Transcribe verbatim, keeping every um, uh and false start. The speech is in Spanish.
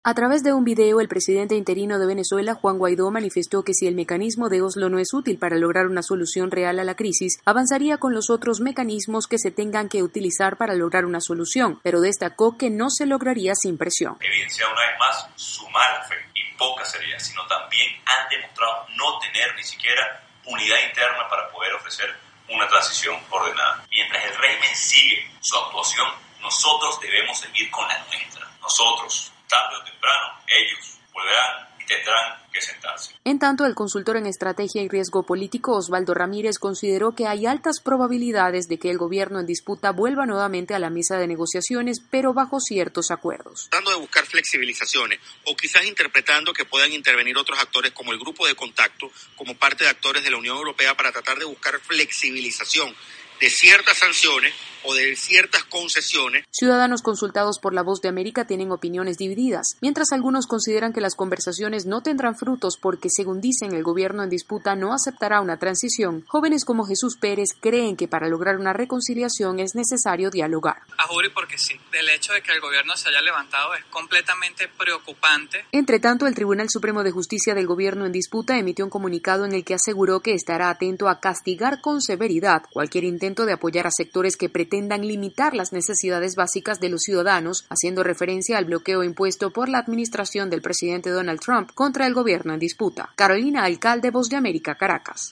A través de un video, el presidente interino de Venezuela, Juan Guaidó, manifestó que si el mecanismo de Oslo no es útil para lograr una solución real a la crisis, avanzaría con los otros mecanismos que se tengan que utilizar para lograr una solución, pero destacó que no se lograría sin presión. Evidencia una vez más su mala fe y poca seriedad, sino también han demostrado no tener ni siquiera unidad interna para poder ofrecer una transición ordenada. Mientras el régimen sigue su actuación, nosotros debemos seguir con la nuestra. Nosotros, tarde o temprano, ellos volverán y tendrán que sentarse. En tanto, el consultor en estrategia y riesgo político Osvaldo Ramírez consideró que hay altas probabilidades de que el gobierno en disputa vuelva nuevamente a la mesa de negociaciones, pero bajo ciertos acuerdos. Tratando de buscar flexibilizaciones o quizás interpretando que puedan intervenir otros actores como el grupo de contacto, como parte de actores de la Unión Europea para tratar de buscar flexibilización de ciertas sanciones o de ciertas concesiones. Ciudadanos consultados por La Voz de América tienen opiniones divididas, mientras algunos consideran que las conversaciones no tendrán frutos porque, según dicen, el gobierno en disputa no aceptará una transición. Jóvenes como Jesús Pérez creen que para lograr una reconciliación es necesario dialogar. A Juri, porque sí, el hecho de que el gobierno se haya levantado es completamente preocupante. Entre tanto, el Tribunal Supremo de Justicia del gobierno en disputa emitió un comunicado en el que aseguró que estará atento a castigar con severidad cualquier intento de apoyar a sectores que pretendan limitar las necesidades básicas de los ciudadanos, haciendo referencia al bloqueo impuesto por la administración del presidente Donald Trump contra el gobierno en disputa. Carolina Alcalde, Voz de América, Caracas.